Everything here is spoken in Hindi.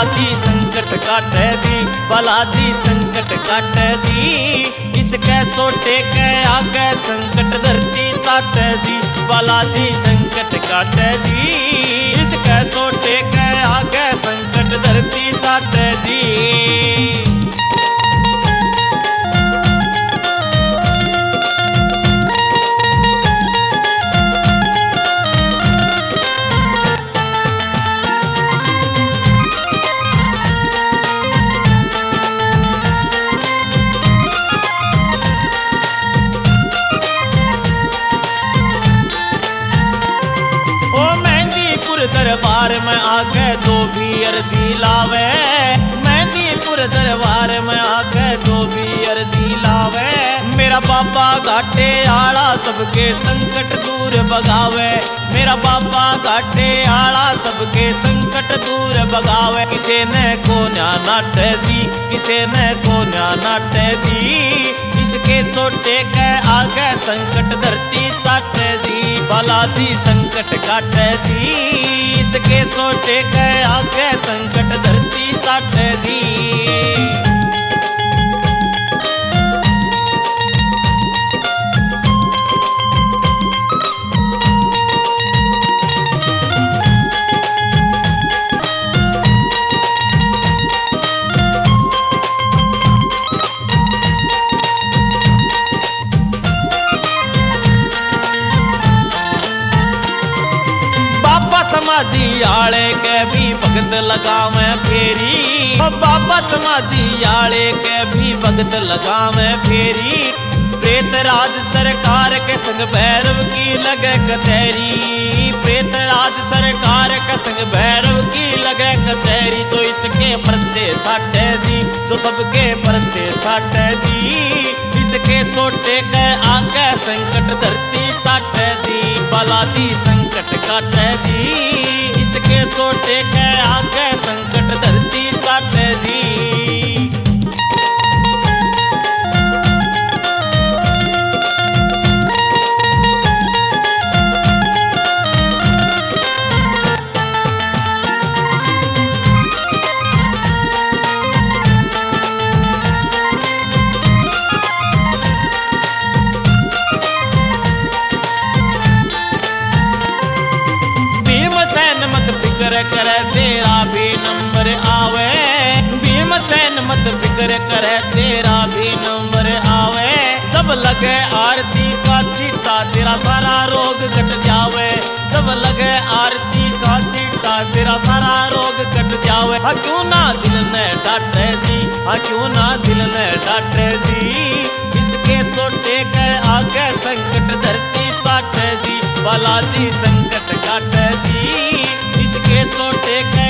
बालाजी संकट काटे जी, बालाजी संकट काटे जी। इसके सोटे के आगे संकट धरती काटे जी, बालाजी संकट काटे जी। इसके सोटे के आगे संकट धरती काटे जी। दरबार में आके जो भी अर्जी लावे, मेहंदीपुर दरबार में आके जो भी अर्जी लावे। मेरा बाबा घाटे आला सबके संकट दूर भगावे, मेरा बाबा घाटे आला सबके संकट दूर भगावे। किसे ने को न्या नाटे जी, किसे ने को न्या नाटे जी। इसके सोटे के आगे संकट धरती चाटे जी, बालाजी संकट काटे जी। इसके सोटे के आगे संकट धरती काटे जी। समाधि आले के भी भगत लगावे फेरी, बाबा समाधि आले के भी भगत लगावे फेरी। प्रेतराज सरकार के संग भैरव की लगे कचहरी, प्रेतराज सरकार के संग भैरव की लगे कचहरी। तो इसके परते छाटे जी, जो सबके परते छाटे जी। इसके सोटे के आगे संकट धरती छाटे जी, बालाजी संकट काटे जी। इसके सोटे के आगे संकट धरती काटे जी। करे तेरा भी नंबर आवे, भीमसेन मत फिक्र करे तेरा भी नंबर आवे। जब लगे आरती का छीटा तेरा सारा रोग कट जावे, जब लगे आरती का छीटा तेरा सारा रोग कट जावे। हाँ क्यों ना दिल ने डांटे जी, हाँ क्यों ना दिल ने डांटे जी। इसके सोटे के आगे संकट धरती काटे जी, बालाजी संकट काटे जी। इसके सोटे के